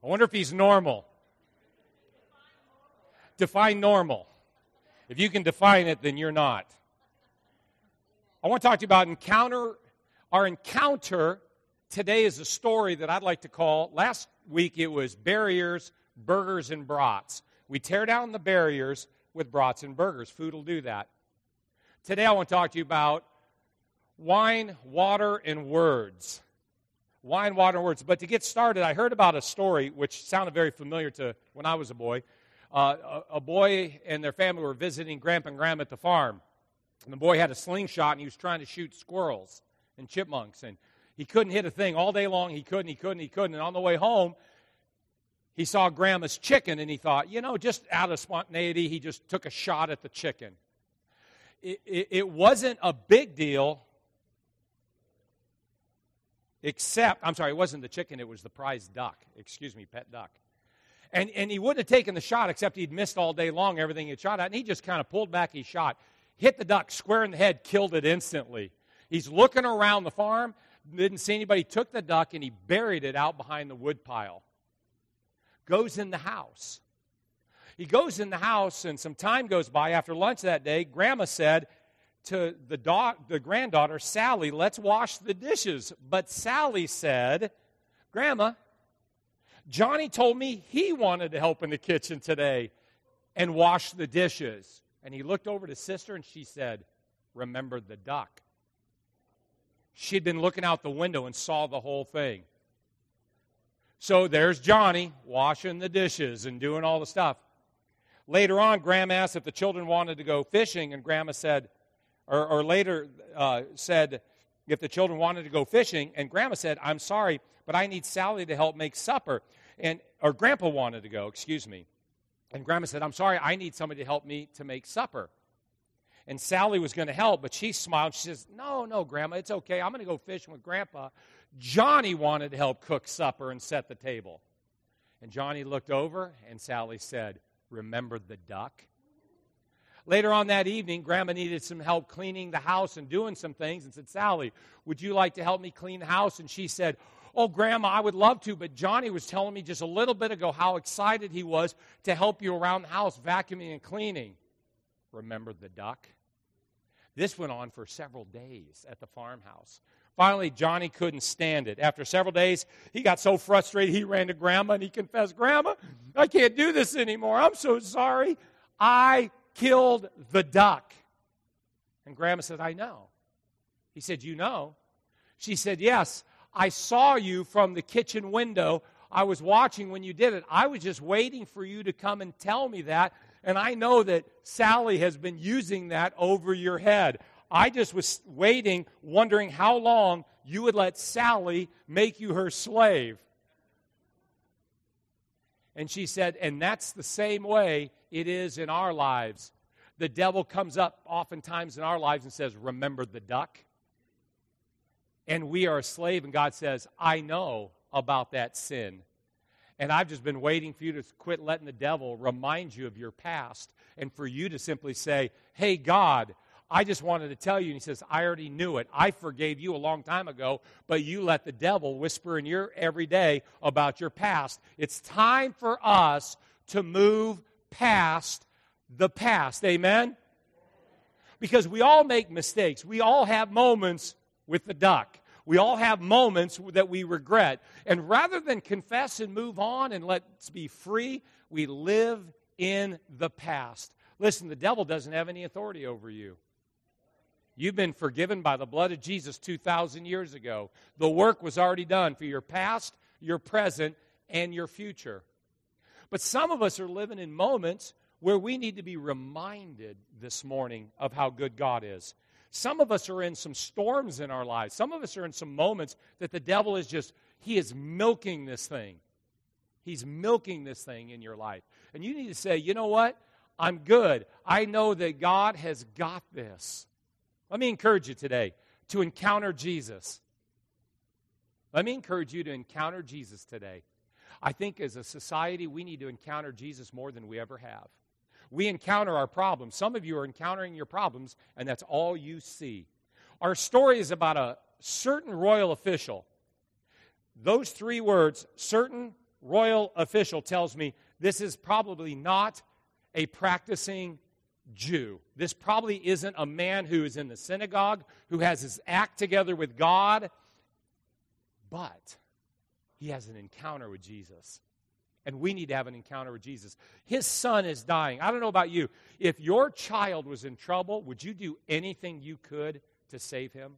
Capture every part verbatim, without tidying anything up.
I wonder if he's normal. Define normal. If you can define it, then you're not. I want to talk to you about encounter. Our encounter today is a story that I'd like to call, last week it was barriers, burgers, and brats. We tear down the barriers with brats and burgers. Food will do that. Today I want to talk to you about wine, water, and words. Wine, water, and words. But to get started, I heard about a story which sounded very familiar to when I was a boy. Uh, a, a boy and their family were visiting Grandpa and Grandma at the farm. And the boy had a slingshot, and he was trying to shoot squirrels and chipmunks. And he couldn't hit a thing all day long. He couldn't, he couldn't, he couldn't. And on the way home, he saw Grandma's chicken, and he thought, you know, just out of spontaneity, he just took a shot at the chicken. It, it, it wasn't a big deal, except, I'm sorry, it wasn't the chicken, it was the prize duck. Excuse me, pet duck. And, and he wouldn't have taken the shot, except he'd missed all day long everything he'd shot at, and he just kind of pulled back his shot, hit the duck square in the head, killed it instantly. He's looking around the farm, didn't see anybody, took the duck, and he buried it out behind the wood pile. Goes in the house. He goes in the house, and some time goes by. After lunch that day, Grandma said to the, da- the granddaughter, Sally, let's wash the dishes. But Sally said, Grandma, Johnny told me he wanted to help in the kitchen today and wash the dishes. And he looked over to sister, and she said, remember the duck. She'd been looking out the window and saw the whole thing. So there's Johnny washing the dishes and doing all the stuff. Later on, Grandma asked if the children wanted to go fishing, and Grandma said, or, or later uh, said if the children wanted to go fishing, and Grandma said, I'm sorry, but I need Sally to help make supper. And or Grandpa wanted to go, excuse me. And Grandma said, I'm sorry, I need somebody to help me to make supper. And Sally was going to help, but she smiled. She says, no, no, Grandma, it's okay. I'm going to go fishing with Grandpa. Johnny wanted to help cook supper and set the table. And Johnny looked over, and Sally said, remember the duck? Later on that evening, Grandma needed some help cleaning the house and doing some things, and said, Sally, would you like to help me clean the house? And she said, oh, Grandma, I would love to, but Johnny was telling me just a little bit ago how excited he was to help you around the house, vacuuming and cleaning. Remember the duck? This went on for several days at the farmhouse. Finally, Johnny couldn't stand it. After several days, he got so frustrated, he ran to Grandma and he confessed, Grandma, I can't do this anymore. I'm so sorry. I killed the duck. And Grandma said, I know. He said, you know? She said, yes, I saw you from the kitchen window. I was watching when you did it. I was just waiting for you to come and tell me that. And I know that Sally has been using that over your head. I just was waiting, wondering how long you would let Sally make you her slave. And she said, and that's the same way it is in our lives. The devil comes up oftentimes in our lives and says, remember the duck? And we are a slave, and God says, I know about that sin. And I've just been waiting for you to quit letting the devil remind you of your past and for you to simply say, hey, God, I just wanted to tell you. And he says, I already knew it. I forgave you a long time ago, but you let the devil whisper in your every day about your past. It's time for us to move past the past. Amen? Because we all make mistakes. We all have moments with the duck. We all have moments that we regret. And rather than confess and move on and let's be free, we live in the past. Listen, the devil doesn't have any authority over you. You've been forgiven by the blood of Jesus two thousand years ago. The work was already done for your past, your present, and your future. But some of us are living in moments where we need to be reminded this morning of how good God is. Some of us are in some storms in our lives. Some of us are in some moments that the devil is just, he is milking this thing. He's milking this thing in your life. And you need to say, you know what? I'm good. I know that God has got this. Let me encourage you today to encounter Jesus. Let me encourage you to encounter Jesus today. I think as a society, we need to encounter Jesus more than we ever have. We encounter our problems. Some of you are encountering your problems, and that's all you see. Our story is about a certain royal official. Those three words, certain royal official tells me this is probably not a practicing Jew. This probably isn't a man who is in the synagogue, who has his act together with God, but he has an encounter with Jesus. And we need to have an encounter with Jesus. His son is dying. I don't know about you. If your child was in trouble, would you do anything you could to save him?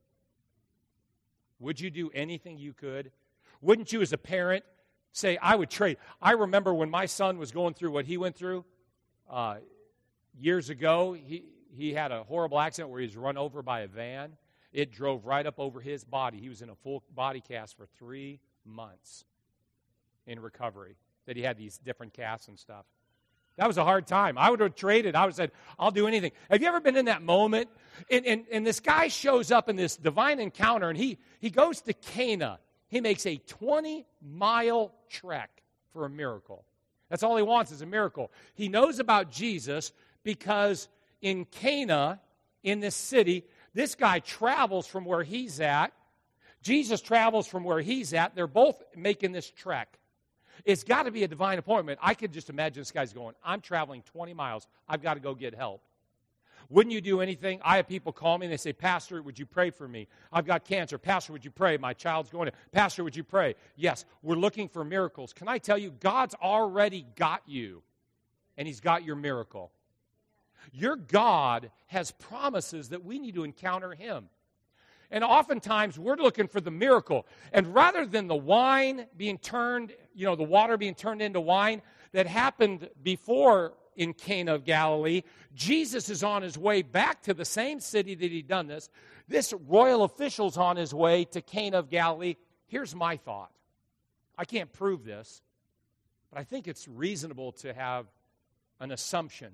Would you do anything you could? Wouldn't you as a parent say, I would trade? I remember when my son was going through what he went through uh, years ago. He, he had a horrible accident where he was run over by a van. It drove right up over his body. He was in a full body cast for three months in recovery. That he had these different casts and stuff. That was a hard time. I would have traded. I would have said, I'll do anything. Have you ever been in that moment? And, and, and this guy shows up in this divine encounter, and he, he goes to Cana. He makes a twenty-mile trek for a miracle. That's all he wants is a miracle. He knows about Jesus because in Cana, in this city, this guy travels from where he's at. Jesus travels from where he's at. They're both making this trek. It's got to be a divine appointment. I could just imagine this guy's going, I'm traveling twenty miles. I've got to go get help. Wouldn't you do anything? I have people call me and they say, Pastor, would you pray for me? I've got cancer. Pastor, would you pray? My child's going to. Pastor, would you pray? Yes, we're looking for miracles. Can I tell you, God's already got you, and he's got your miracle. Your God has promises that we need to encounter him. And oftentimes, we're looking for the miracle. And rather than the wine being turned, you know, the water being turned into wine that happened before in Cana of Galilee, Jesus is on his way back to the same city that he'd done this. This royal official's on his way to Cana of Galilee. Here's my thought. I can't prove this, but I think it's reasonable to have an assumption.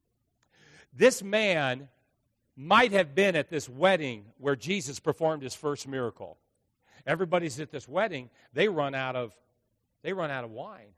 This man might have been at this wedding where Jesus performed his first miracle. Everybody's at this wedding, they run out of they run out of wine.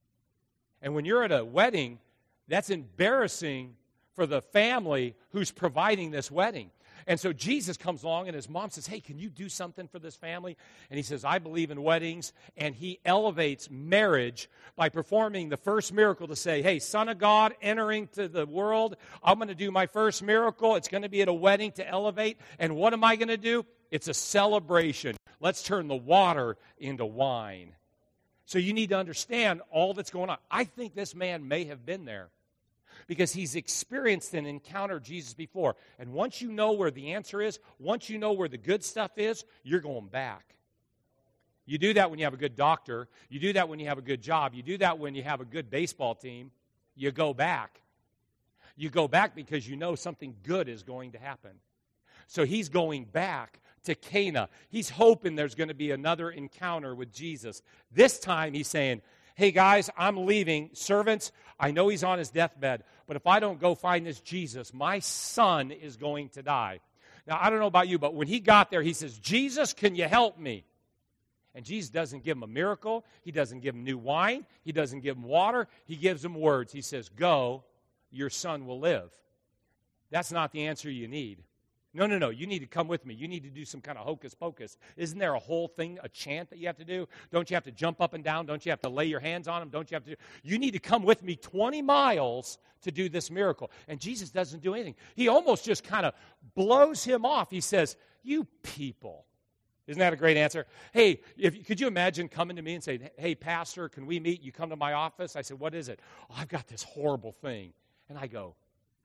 And when you're at a wedding, that's embarrassing for the family who's providing this wedding. And so Jesus comes along and his mom says, hey, can you do something for this family? And he says, I believe in weddings. And he elevates marriage by performing the first miracle to say, hey, Son of God entering to the world, I'm going to do my first miracle. It's going to be at a wedding to elevate. And what am I going to do? It's a celebration. Let's turn the water into wine. So you need to understand all that's going on. I think this man may have been there, because he's experienced and encountered Jesus before. And once you know where the answer is, once you know where the good stuff is, you're going back. You do that when you have a good doctor. You do that when you have a good job. You do that when you have a good baseball team. You go back. You go back because you know something good is going to happen. So he's going back to Cana. He's hoping there's going to be another encounter with Jesus. This time he's saying, hey, guys, I'm leaving. Servants, I know he's on his deathbed, but if I don't go find this Jesus, my son is going to die. Now, I don't know about you, but when he got there, he says, Jesus, can you help me? And Jesus doesn't give him a miracle. He doesn't give him new wine. He doesn't give him water. He gives him words. He says, go, your son will live. That's not the answer you need. No, no, no, you need to come with me. You need to do some kind of hocus pocus. Isn't there a whole thing, a chant that you have to do? Don't you have to jump up and down? Don't you have to lay your hands on him? Don't you have to do? You need to come with me twenty miles to do this miracle. And Jesus doesn't do anything. He almost just kind of blows him off. He says, you people. Isn't that a great answer? Hey, if, could you imagine coming to me and saying, hey, pastor, can we meet? You come to my office. I said, what is it? Oh, I've got this horrible thing. And I go,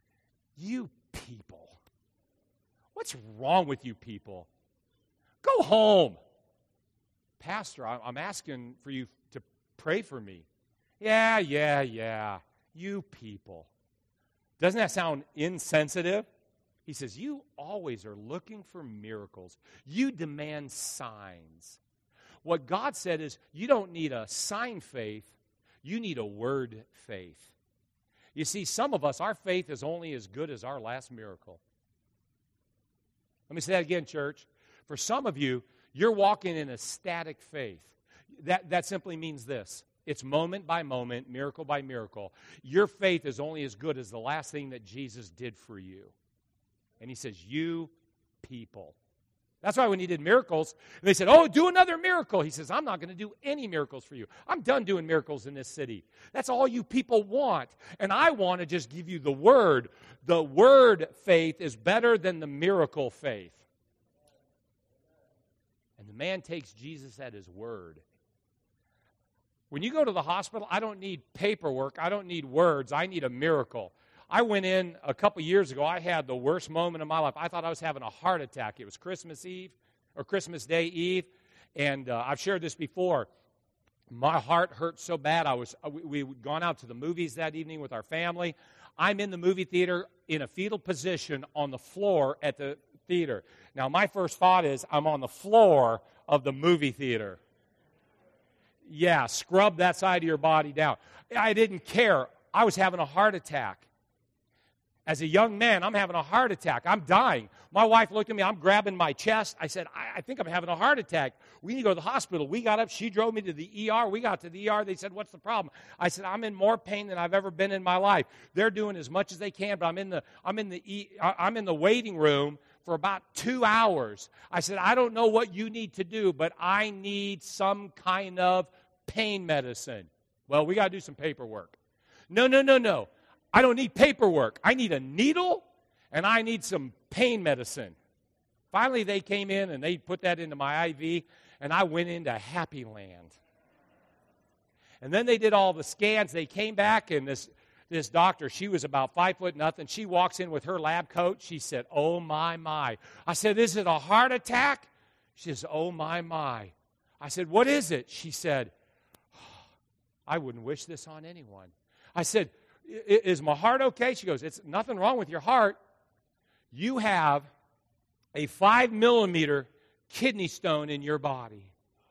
you people. What's wrong with you people? Go home. Pastor, I'm asking for you to pray for me. Yeah, yeah, yeah. You people. Doesn't that sound insensitive? He says, you always are looking for miracles. You demand signs. What God said is, you don't need a sign faith. You need a word faith. You see, some of us, our faith is only as good as our last miracle. Let me say that again, church. For some of you, you're walking in a static faith. That, that simply means this. It's moment by moment, miracle by miracle. Your faith is only as good as the last thing that Jesus did for you. And he says, you people. That's why when he did miracles, they said, oh, do another miracle. He says, I'm not going to do any miracles for you. I'm done doing miracles in this city. That's all you people want. And I want to just give you the word. The word faith is better than the miracle faith. And the man takes Jesus at his word. When you go to the hospital, I don't need paperwork. I don't need words. I need a miracle. I went in a couple years ago. I had the worst moment of my life. I thought I was having a heart attack. It was Christmas Eve or Christmas Day Eve, and uh, I've shared this before. My heart hurt so bad. I was we we'd gone out to the movies that evening with our family. I'm in the movie theater in a fetal position on the floor at the theater. Now, my first thought is I'm on the floor of the movie theater. Yeah, scrub that side of your body down. I didn't care. I was having a heart attack. As a young man, I'm having a heart attack. I'm dying. My wife looked at me. I'm grabbing my chest. I said, I, I think I'm having a heart attack. We need to go to the hospital. We got up. She drove me to the E R. We got to the E R. They said, what's the problem? I said, I'm in more pain than I've ever been in my life. They're doing as much as they can, but I'm in the I'm in the e, I'm in the waiting room for about two hours. I said, I don't know what you need to do, but I need some kind of pain medicine. Well, we got to do some paperwork. No, no, no, no. I don't need paperwork. I need a needle, and I need some pain medicine. Finally, they came in, and they put that into my I V, and I went into Happy Land. And then they did all the scans. They came back, and this, this doctor, she was about five foot nothing. She walks in with her lab coat. She said, oh, my, my. I said, is it a heart attack? She says, oh, my, my. I said, what is it? She said, oh, I wouldn't wish this on anyone. I said, is my heart okay? She goes, it's nothing wrong with your heart. You have a five millimeter kidney stone in your body.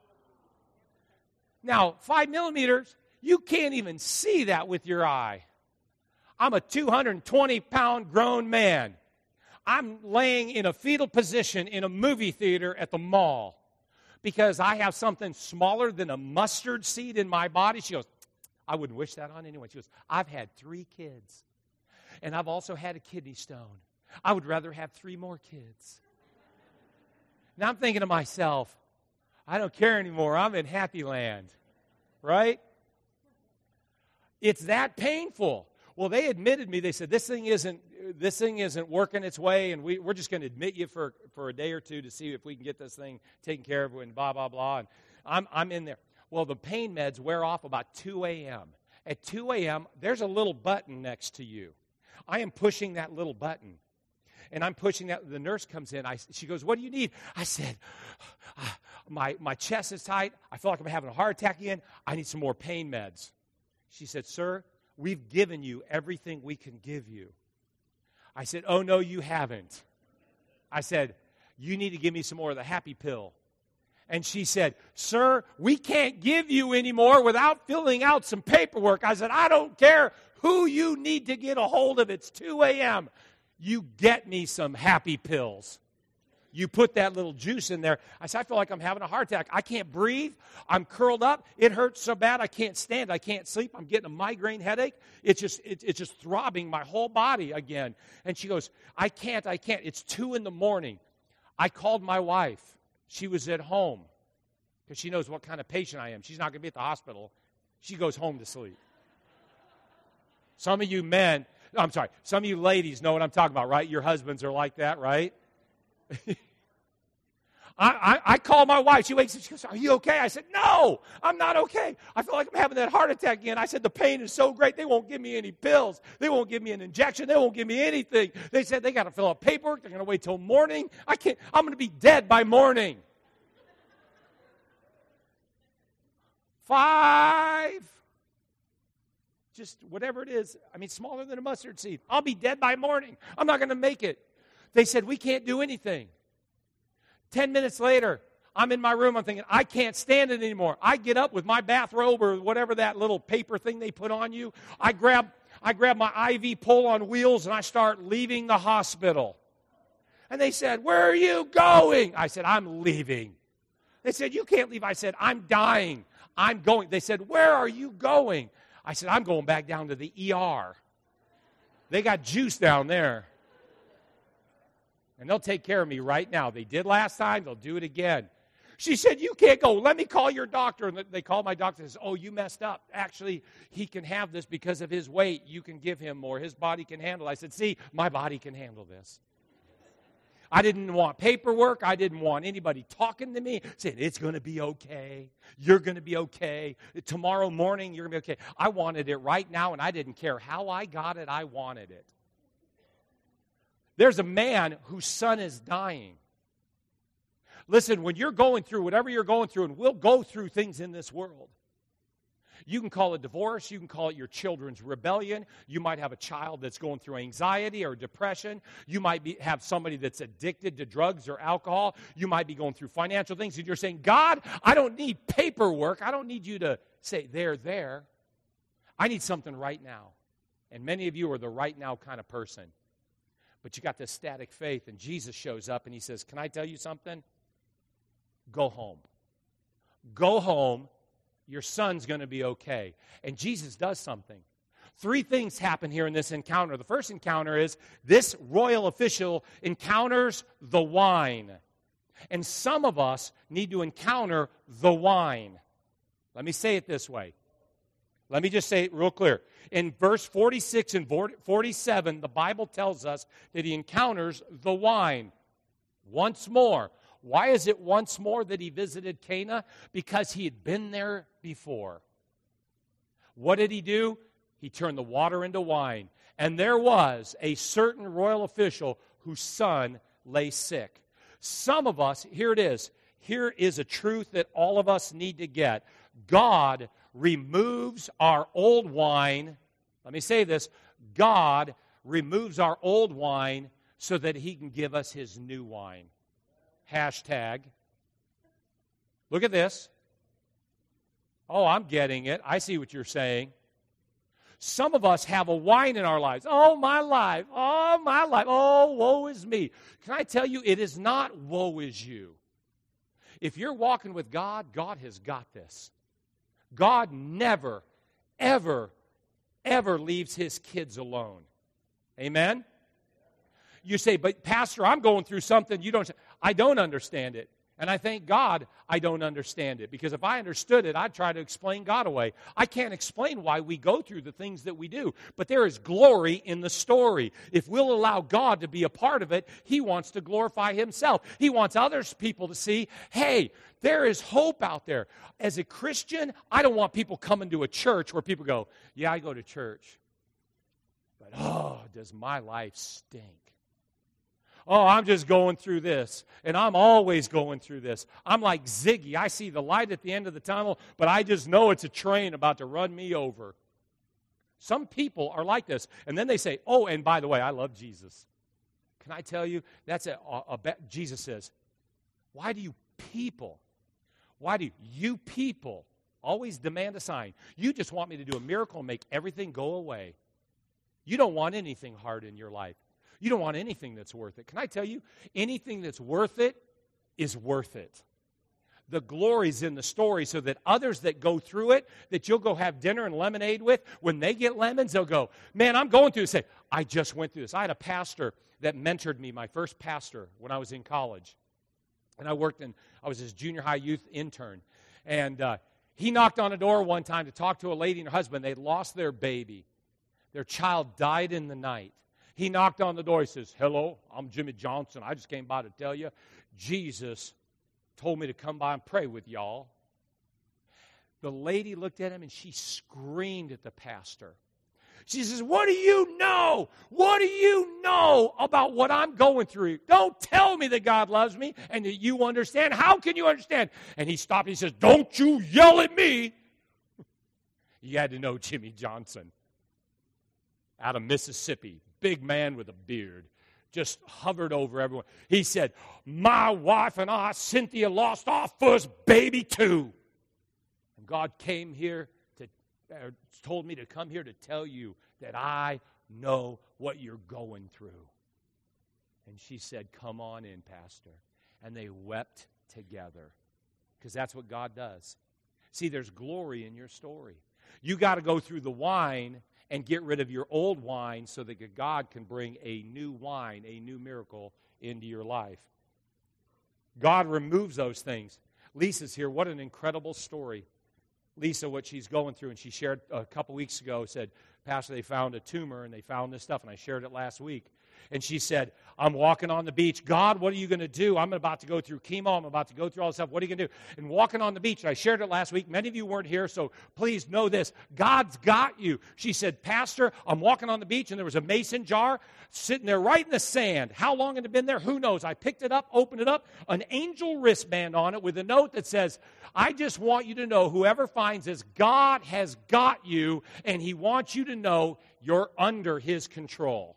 Now, five millimeters, you can't even see that with your eye. I'm a two hundred twenty pound grown man. I'm laying in a fetal position in a movie theater at the mall because I have something smaller than a mustard seed in my body. She goes, I wouldn't wish that on anyone. She goes, I've had three kids, and I've also had a kidney stone. I would rather have three more kids. Now I'm thinking to myself, I don't care anymore. I'm in Happy Land, right? It's that painful. Well, they admitted me. They said, this thing isn't this thing isn't working its way, and we, we're just going to admit you for, for a day or two to see if we can get this thing taken care of and blah, blah, blah. And I'm I'm in there. Well, the pain meds wear off about two a.m. At two a.m., there's a little button next to you. I am pushing that little button. And I'm pushing that. The nurse comes in. I, she goes, what do you need? I said, my, my chest is tight. I feel like I'm having a heart attack again. I need some more pain meds. She said, sir, we've given you everything we can give you. I said, oh, no, you haven't. I said, you need to give me some more of the happy pill. And she said, sir, we can't give you any more without filling out some paperwork. I said, I don't care who you need to get a hold of. It's two a.m. You get me some happy pills. You put that little juice in there. I said, I feel like I'm having a heart attack. I can't breathe. I'm curled up. It hurts so bad I can't stand. I can't sleep. I'm getting a migraine headache. It's just, it, it's just throbbing my whole body again. And she goes, I can't, I can't. It's two in the morning. I called my wife. She was at home because she knows what kind of patient I am. She's not going to be at the hospital. She goes home to sleep. Some of you men, I'm sorry, some of you ladies know what I'm talking about, right? Your husbands are like that, right? I, I, I call my wife. She wakes up. She goes, are you okay? I said, no, I'm not okay. I feel like I'm having that heart attack again. I said, the pain is so great, they won't give me any pills. They won't give me an injection. They won't give me anything. They said they got to fill out paperwork. They're going to wait till morning. I can't. I'm going to be dead by morning. Five. Just whatever it is. I mean, smaller than a mustard seed. I'll be dead by morning. I'm not going to make it. They said, we can't do anything. Ten minutes later, I'm in my room. I'm thinking, I can't stand it anymore. I get up with my bathrobe or whatever that little paper thing they put on you. I grab, I grab my I V pole on wheels, and I start leaving the hospital. And they said, where are you going? I said, I'm leaving. They said, you can't leave. I said, I'm dying. I'm going. They said, where are you going? I said, I'm going back down to the E R. They got juice down there. And they'll take care of me right now. They did last time. They'll do it again. She said, you can't go. Let me call your doctor. And they call my doctor and says, oh, you messed up. Actually, he can have this because of his weight. You can give him more. His body can handle it. I said, see, my body can handle this. I didn't want paperwork. I didn't want anybody talking to me, saying, it's going to be okay. You're going to be okay. Tomorrow morning, you're going to be okay. I wanted it right now, and I didn't care how I got it. I wanted it. There's a man whose son is dying. Listen, when you're going through whatever you're going through, and we'll go through things in this world, you can call it divorce. You can call it your children's rebellion. You might have a child that's going through anxiety or depression. You might be, have somebody that's addicted to drugs or alcohol. You might be going through financial things. And you're saying, God, I don't need paperwork. I don't need you to say, there, there. I need something right now. And many of you are the right now kind of person. But you got this static faith, and Jesus shows up, and he says, can I tell you something? Go home. Go home. Your son's going to be okay. And Jesus does something. Three things happen here in this encounter. The first encounter is this royal official encounters the wine. And some of us need to encounter the wine. Let me say it this way. Let me just say it real clear. In verse forty-six and forty-seven, the Bible tells us that he encounters the wine once more. Why is it once more that he visited Cana? Because he had been there before. What did he do? He turned the water into wine. And there was a certain royal official whose son lay sick. Some of us, here it is. Here is a truth that all of us need to get. God removes our old wine. Let me say this. God removes our old wine so that he can give us his new wine. Hashtag. Look at this. Oh, I'm getting it. I see what you're saying. Some of us have a wine in our lives. Oh, my life. Oh, my life. Oh, woe is me. Can I tell you, it is not woe is you. If you're walking with God, God has got this. God never, ever, ever leaves his kids alone. Amen? You say, but Pastor, I'm going through something you don't. I don't understand it. And I thank God I don't understand it. Because if I understood it, I'd try to explain God away. I can't explain why we go through the things that we do. But there is glory in the story. If we'll allow God to be a part of it, he wants to glorify himself. He wants other people to see, hey, there is hope out there. As a Christian, I don't want people coming to a church where people go, yeah, I go to church. But oh, does my life stink. Oh, I'm just going through this, and I'm always going through this. I'm like Ziggy. I see the light at the end of the tunnel, but I just know it's a train about to run me over. Some people are like this, and then they say, oh, and by the way, I love Jesus. Can I tell you, that's a, a, a Jesus says, why do you people, why do you people always demand a sign? You just want me to do a miracle and make everything go away. You don't want anything hard in your life. You don't want anything that's worth it. Can I tell you, anything that's worth it is worth it. The glory's in the story so that others that go through it, that you'll go have dinner and lemonade with, when they get lemons, they'll go, man, I'm going through this. Say, I just went through this. I had a pastor that mentored me, my first pastor, when I was in college. And I worked in, I was his junior high youth intern. And uh, he knocked on a door one time to talk to a lady and her husband. They'd lost their baby. Their child died in the night. He knocked on the door. He says, hello, I'm Jimmy Johnson. I just came by to tell you, Jesus told me to come by and pray with y'all. The lady looked at him and she screamed at the pastor. She says, what do you know? What do you know about what I'm going through? Don't tell me that God loves me and that you understand. How can you understand? And he stopped. He says, don't you yell at me. You had to know Jimmy Johnson out of Mississippi. Big man with a beard, just hovered over everyone. He said, my wife and I, Cynthia, lost our first baby too. And God came here to, uh, told me to come here to tell you that I know what you're going through. And she said, come on in, Pastor. And they wept together because that's what God does. See, there's glory in your story. You got to go through the wine and get rid of your old wine so that God can bring a new wine, a new miracle into your life. God removes those things. Lisa's here. What an incredible story. Lisa, what she's going through, and she shared a couple weeks ago, said, Pastor, they found a tumor, and they found this stuff, and I shared it last week. And she said, I'm walking on the beach. God, what are you going to do? I'm about to go through chemo. I'm about to go through all this stuff. What are you going to do? And walking on the beach, and I shared it last week. Many of you weren't here, so please know this. God's got you. She said, Pastor, I'm walking on the beach, and there was a mason jar sitting there right in the sand. How long had it been there? Who knows? I picked it up, opened it up, an angel wristband on it with a note that says, I just want you to know, whoever finds this, God has got you, and He wants you to know you're under His control.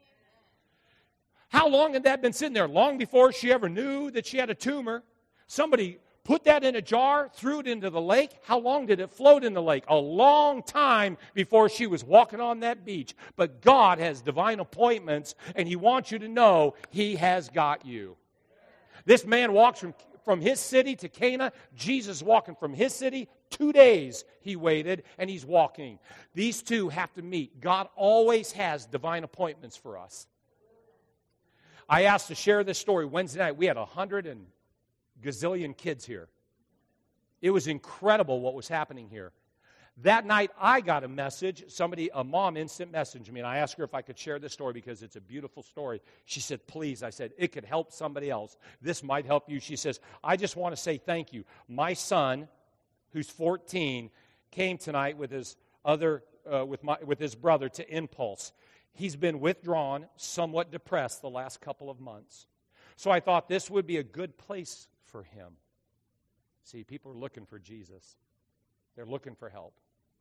How long had that been sitting there? Long before she ever knew that she had a tumor. Somebody put that in a jar, threw it into the lake. How long did it float in the lake? A long time before she was walking on that beach. But God has divine appointments, and He wants you to know He has got you. This man walks from, from his city to Cana. Jesus walking from his city. Two days he waited, and he's walking. These two have to meet. God always has divine appointments for us. I asked to share this story Wednesday night. We had a hundred and gazillion kids here. It was incredible what was happening here. That night, I got a message. Somebody, a mom, instant messaged me, and I asked her if I could share this story because it's a beautiful story. She said, please. I said, it could help somebody else. This might help you. She says, I just want to say thank you. My son, who's fourteen, came tonight with his other, uh, with my, with his brother to Impulse. He's been withdrawn, somewhat depressed the last couple of months. So I thought this would be a good place for him. See, people are looking for Jesus. They're looking for help.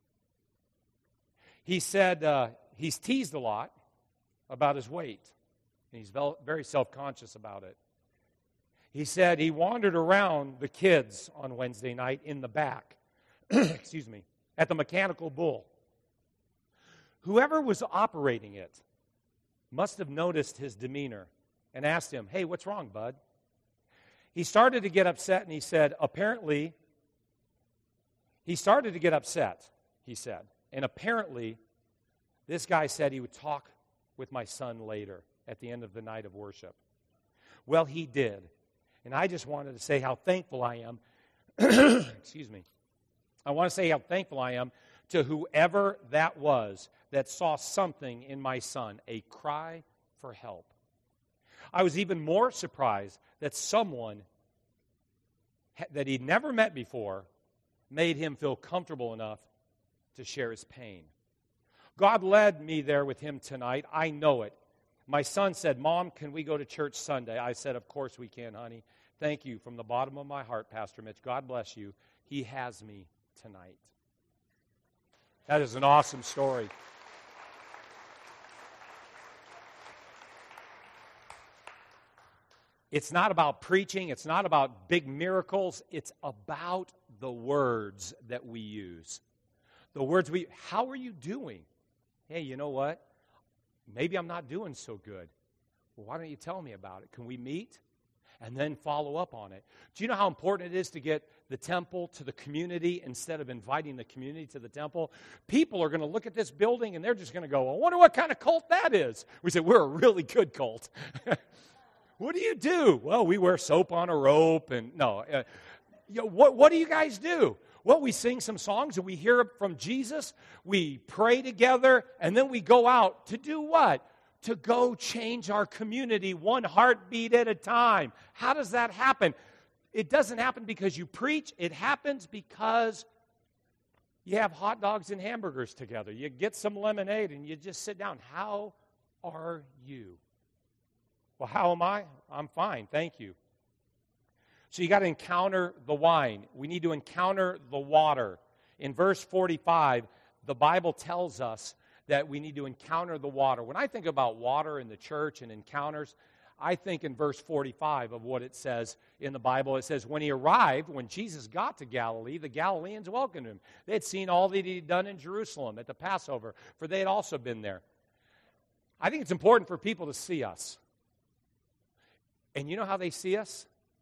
He said uh, he's teased a lot about his weight, and he's very self-conscious about it. He said he wandered around the kids on Wednesday night in the back, excuse me, at the Mechanical Bull. Whoever was operating it must have noticed his demeanor and asked him, hey, what's wrong, bud? He started to get upset, and he said, apparently, he started to get upset, he said. And apparently, this guy said he would talk with my son later at the end of the night of worship. Well, he did. And I just wanted to say how thankful I am. Excuse me. I want to say how thankful I am to whoever that was that saw something in my son, a cry for help. I was even more surprised that someone that he'd never met before made him feel comfortable enough to share his pain. God led me there with him tonight. I know it. My son said, Mom, can we go to church Sunday? I said, of course we can, honey. Thank you from the bottom of my heart, Pastor Mitch. God bless you. He has me tonight. That is an awesome story. It's not about preaching. It's not about big miracles. It's about the words that we use. The words we, how are you doing? Hey, you know what? Maybe I'm not doing so good. Well, why don't you tell me about it? Can we meet? And then follow up on it. Do you know how important it is to get the temple to the community instead of inviting the community to the temple? People are going to look at this building and they're just going to go, I wonder what kind of cult that is. We say, we're a really good cult. What do you do? Well, we wear soap on a rope, and no. Uh, you know, what, what do you guys do? Well, we sing some songs, and we hear from Jesus. We pray together, and then we go out to do what? To go change our community one heartbeat at a time. How does that happen? It doesn't happen because you preach. It happens because you have hot dogs and hamburgers together. You get some lemonade, and you just sit down. How are you? Well, how am I? I'm fine, thank you. So you got to encounter the wine. We need to encounter the water. In verse forty-five, the Bible tells us that we need to encounter the water. When I think about water in the church and encounters, I think in verse forty-five of what it says in the Bible. It says, when he arrived, when Jesus got to Galilee, the Galileans welcomed him. They had seen all that he had done in Jerusalem at the Passover, for they had also been there. I think it's important for people to see us. And you know how they see us?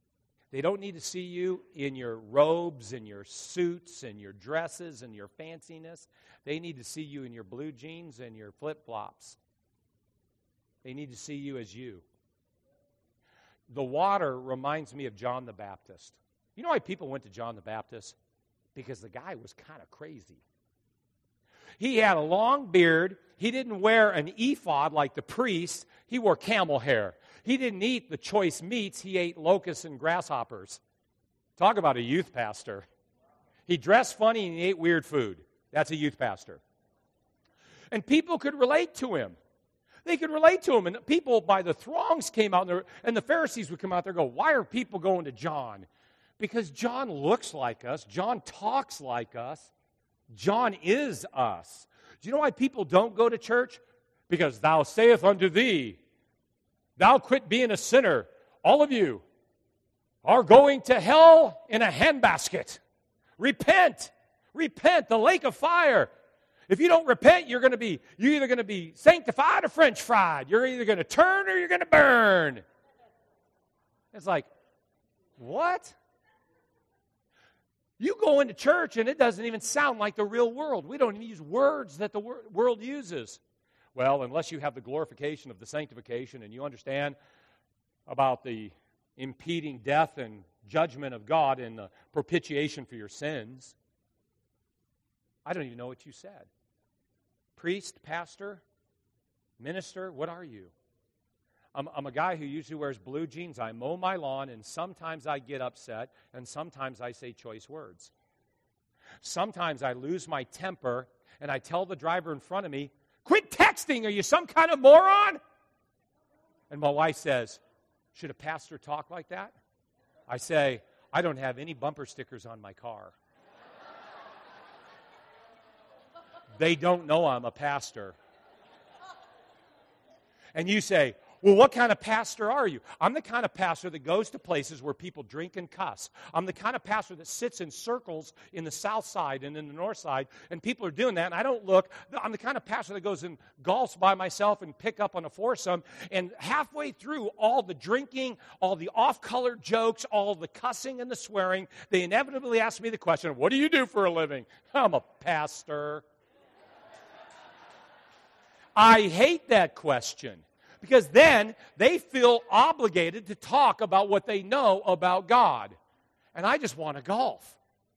They don't need to see you in your robes and your suits and your dresses and your fanciness. They need to see you in your blue jeans and your flip-flops. They need to see you as you. The water reminds me of John the Baptist. You know why people went to John the Baptist? Because the guy was kind of crazy. He had a long beard. He didn't wear an ephod like the priest. He wore camel hair. He didn't eat the choice meats. He ate locusts and grasshoppers. Talk about a youth pastor. He dressed funny and he ate weird food. That's a youth pastor. And people could relate to him. They could relate to him. And people by the throngs came out, and, and the Pharisees would come out there and go, why are people going to John? Because John looks like us. John talks like us. John is us. Do you know why people don't go to church? Because thou sayest unto thee, thou quit being a sinner. All of you are going to hell in a handbasket. Repent. Repent. The lake of fire. If you don't repent, you're going to be, you're either going to be sanctified or French fried. You're either going to turn or you're going to burn. It's like, what? You go into church and it doesn't even sound like the real world. We don't even use words that the wor- world uses. Well, unless you have the glorification of the sanctification and you understand about the impeding death and judgment of God and the propitiation for your sins, I don't even know what you said. Priest, pastor, minister, what are you? I'm, I'm a guy who usually wears blue jeans. I mow my lawn, and sometimes I get upset, and sometimes I say choice words. Sometimes I lose my temper, and I tell the driver in front of me, quit texting, are you some kind of moron? And my wife says, should a pastor talk like that? I say, I don't have any bumper stickers on my car. They don't know I'm a pastor. And you say, well, what kind of pastor are you? I'm the kind of pastor that goes to places where people drink and cuss. I'm the kind of pastor that sits in circles in the south side and in the north side, and people are doing that, and I don't look. I'm the kind of pastor that goes and golfs by myself and pick up on a foursome, and halfway through all the drinking, all the off-color jokes, all the cussing and the swearing, they inevitably ask me the question, what do you do for a living? I'm a pastor. I hate that question. Because then they feel obligated to talk about what they know about God. And I just want to golf.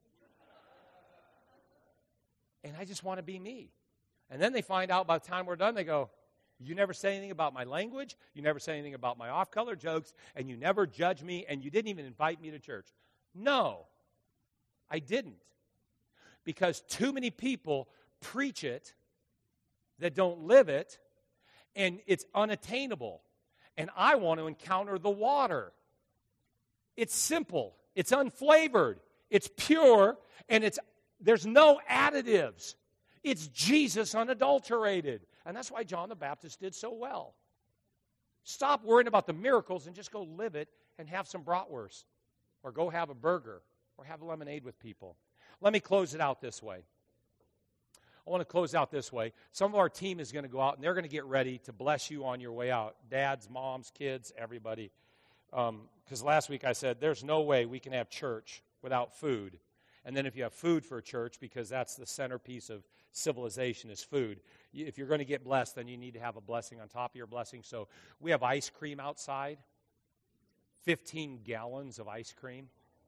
And I just want to be me. And then they find out by the time we're done, they go, you never say anything about my language, you never say anything about my off-color jokes, and you never judge me, and you didn't even invite me to church. No, I didn't. Because too many people preach it that don't live it, and it's unattainable. And I want to encounter the water. It's simple. It's unflavored. It's pure. And it's there's no additives. It's Jesus unadulterated. And that's why John the Baptist did so well. Stop worrying about the miracles and just go live it and have some bratwurst. Or go have a burger. Or have lemonade with people. Let me close it out this way. I want to close out this way. Some of our team is going to go out, and they're going to get ready to bless you on your way out. Dads, moms, kids, everybody. Because um, last week I said, there's no way we can have church without food. And then if you have food for church, because that's the centerpiece of civilization is food. If you're going to get blessed, then you need to have a blessing on top of your blessing. So we have ice cream outside. fifteen gallons of ice cream.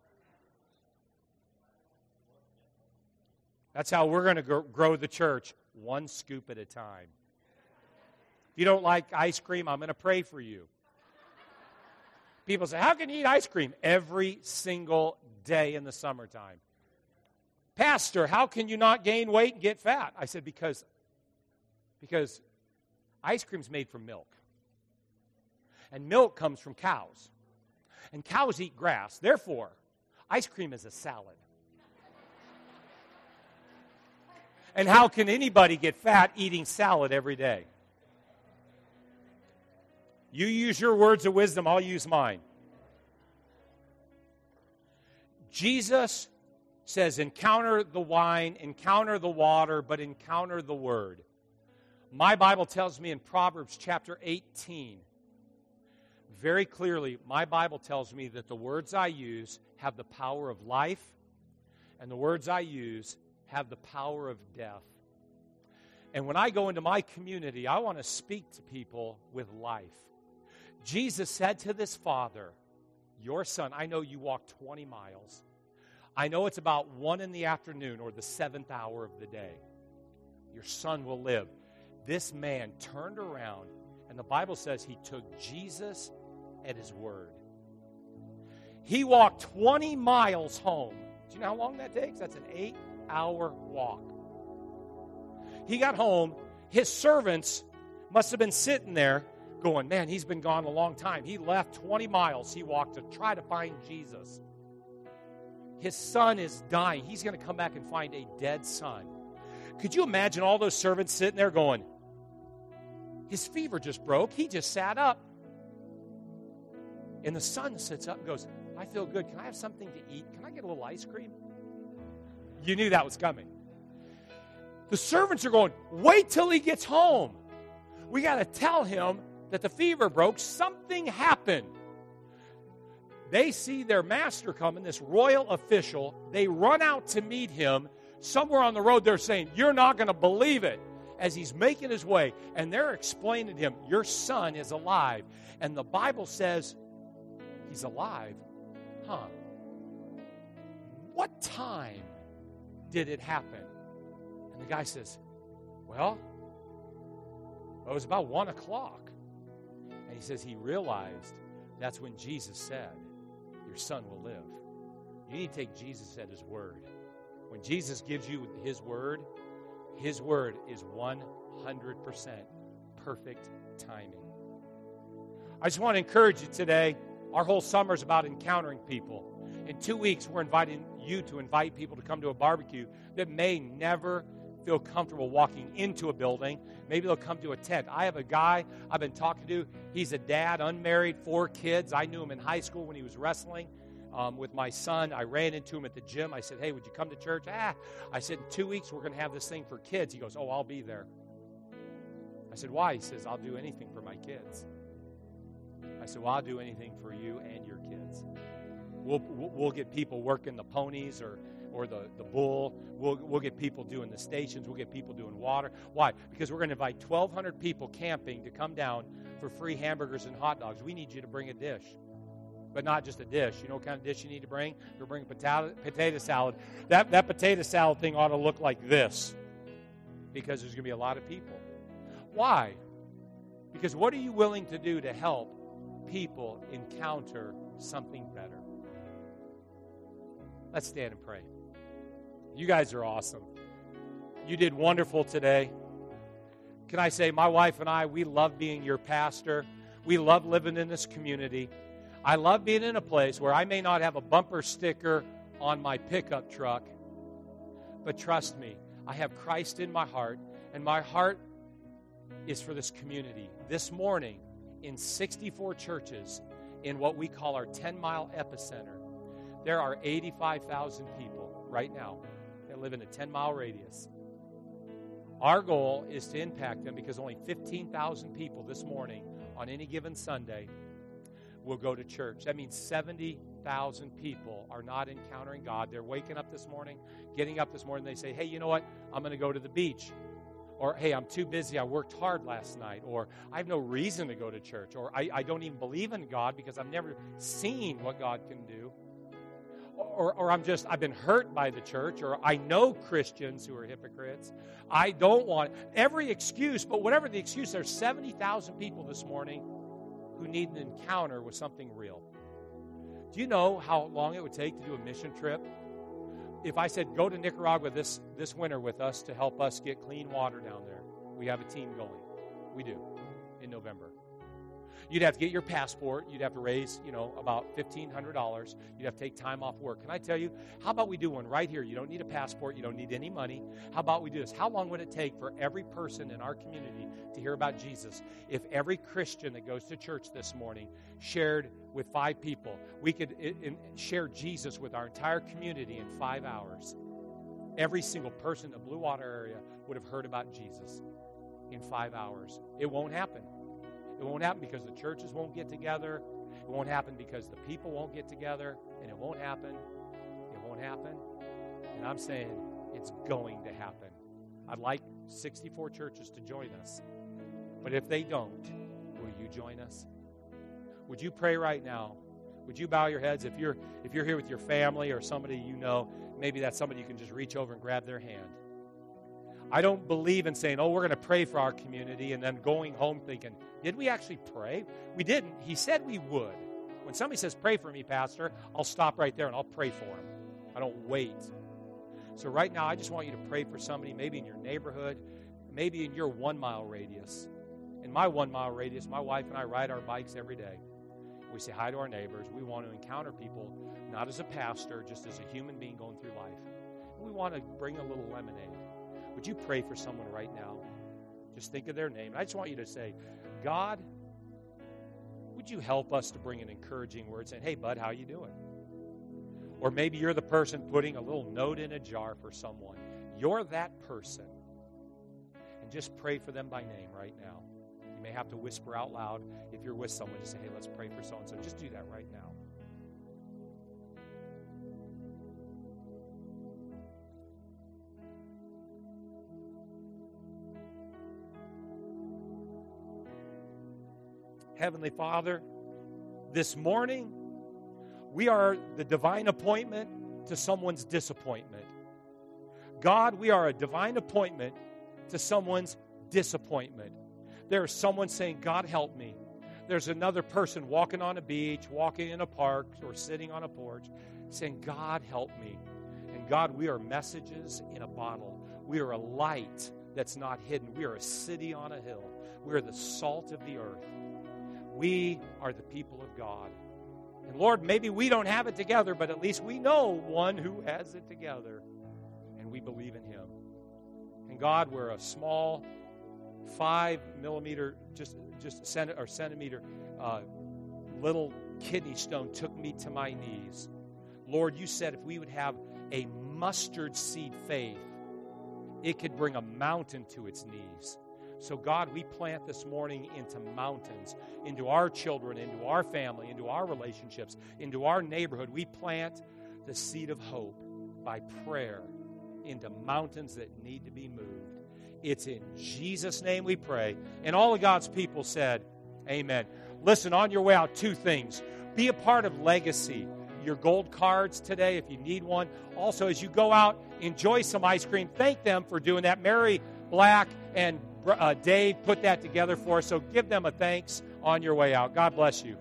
That's how we're going to grow the church, one scoop at a time. If you don't like ice cream, I'm going to pray for you. People say, how can you eat ice cream? Every single day in the summertime. Pastor, how can you not gain weight and get fat? I said, because, because ice cream's made from milk. And milk comes from cows. And cows eat grass. Therefore, ice cream is a salad. And how can anybody get fat eating salad every day? You use your words of wisdom, I'll use mine. Jesus says, encounter the wine, encounter the water, but encounter the word. My Bible tells me in Proverbs chapter eighteen very clearly, my Bible tells me that the words I use have the power of life, and the words I use have the power of death. And when I go into my community, I want to speak to people with life. Jesus said to this father, your son, I know you walked twenty miles. I know it's about one in the afternoon or the seventh hour of the day. Your son will live. This man turned around, and the Bible says he took Jesus at his word. He walked twenty miles home. Do you know how long that takes? That's an eight-hour walk. He got home. His servants must have been sitting there going, man, he's been gone a long time. He left twenty miles. He walked to try to find Jesus. His son is dying. He's going to come back and find a dead son. Could you imagine all those servants sitting there going, his fever just broke. He just sat up. And the son sits up and goes, I feel good. Can I have something to eat? Can I get a little ice cream? You knew that was coming. The servants are going, wait till he gets home. We got to tell him that the fever broke. Something happened. They see their master coming, this royal official. They run out to meet him. Somewhere on the road, they're saying, you're not going to believe it. As he's making his way, and they're explaining to him, your son is alive. And the Bible says, he's alive? Huh. What time did it happen? And the guy says, well, it was about one o'clock. And he says he realized that's when Jesus said, your son will live. You need to take Jesus at his word. When Jesus gives you his word, his word is one hundred percent perfect timing. I just want to encourage you today. Our whole summer is about encountering people. In two weeks, we're inviting you to invite people to come to a barbecue that may never feel comfortable walking into a building. Maybe they'll come to a tent. I have a guy I've been talking to. He's a dad, unmarried, four kids. I knew him in high school when he was wrestling um, with my son. I ran into him at the gym. I said, hey, would you come to church? Ah, I said, in two weeks, we're going to have this thing for kids. He goes, oh, I'll be there. I said, why? He says, I'll do anything for my kids. I said, well, I'll do anything for you and your kids. We'll, we'll get people working the ponies or or the, the bull. We'll, we'll get people doing the stations. We'll get people doing water. Why? Because we're going to invite twelve hundred people camping to come down for free hamburgers and hot dogs. We need you to bring a dish. But not just a dish. You know what kind of dish you need to bring? You'll bring potato, potato salad. That, that potato salad thing ought to look like this. Because there's going to be a lot of people. Why? Because what are you willing to do to help people encounter something better? Let's stand and pray. You guys are awesome. You did wonderful today. Can I say, my wife and I, we love being your pastor. We love living in this community. I love being in a place where I may not have a bumper sticker on my pickup truck, but trust me, I have Christ in my heart, and my heart is for this community. This morning, in sixty-four churches, in what we call our ten-mile epicenter, there are eighty-five thousand people right now that live in a ten-mile radius. Our goal is to impact them because only fifteen thousand people this morning on any given Sunday will go to church. That means seventy thousand people are not encountering God. They're waking up this morning, getting up this morning, they say, hey, you know what? I'm going to go to the beach. Or, hey, I'm too busy. I worked hard last night. Or, I have no reason to go to church. Or, I, I don't even believe in God because I've never seen what God can do. Or, or I'm just, I've been hurt by the church, or I know Christians who are hypocrites. I don't want every excuse, but whatever the excuse, there's seventy thousand people this morning who need an encounter with something real. Do you know how long it would take to do a mission trip? If I said, go to Nicaragua this, this winter with us to help us get clean water down there, we have a team going. We do, in November. You'd have to get your passport. You'd have to raise, you know, about fifteen hundred dollars. You'd have to take time off work. Can I tell you, how about we do one right here? You don't need a passport. You don't need any money. How about we do this? How long would it take for every person in our community to hear about Jesus if every Christian that goes to church this morning shared with five people? We could it, it, share Jesus with our entire community in five hours. Every single person in the Blue Water area would have heard about Jesus in five hours. It won't happen. It won't happen because the churches won't get together. It won't happen because the people won't get together. And it won't happen. It won't happen. And I'm saying it's going to happen. I'd like sixty-four churches to join us. But if they don't, will you join us? Would you pray right now? Would you bow your heads? If you're if you're here with your family or somebody you know, maybe that's somebody you can just reach over and grab their hand. I don't believe in saying, oh, we're going to pray for our community and then going home thinking, did we actually pray? We didn't. He said we would. When somebody says, pray for me, Pastor, I'll stop right there and I'll pray for them. I don't wait. So right now, I just want you to pray for somebody, maybe in your neighborhood, maybe in your one-mile radius. In my one-mile radius, my wife and I ride our bikes every day. We say hi to our neighbors. We want to encounter people, not as a pastor, just as a human being going through life. We want to bring a little lemonade. Would you pray for someone right now? Just think of their name. I just want you to say, God, would you help us to bring an encouraging word saying, hey, bud, how you doing? Or maybe you're the person putting a little note in a jar for someone. You're that person. And just pray for them by name right now. You may have to whisper out loud. If you're with someone, just say, hey, let's pray for so-and-so. Just do that right now. Heavenly Father, this morning, we are the divine appointment to someone's disappointment. God, we are a divine appointment to someone's disappointment. There's someone saying, God, help me. There's another person walking on a beach, walking in a park, or sitting on a porch, saying, God, help me. And God, we are messages in a bottle. We are a light that's not hidden. We are a city on a hill. We are the salt of the earth. We are the people of God. And Lord, maybe we don't have it together, but at least we know one who has it together. And we believe in him. And God, we're a small five millimeter, just just cent- or centimeter uh, little kidney stone took me to my knees. Lord, you said if we would have a mustard seed faith, it could bring a mountain to its knees. So, God, we plant this morning into mountains, into our children, into our family, into our relationships, into our neighborhood. We plant the seed of hope by prayer into mountains that need to be moved. It's in Jesus' name we pray. And all of God's people said, amen. Listen, on your way out, two things. Be a part of Legacy. Your gold cards today if you need one. Also, as you go out, enjoy some ice cream. Thank them for doing that. Mary Black and uh, Dave put that together for us, so give them a thanks on your way out. God bless you.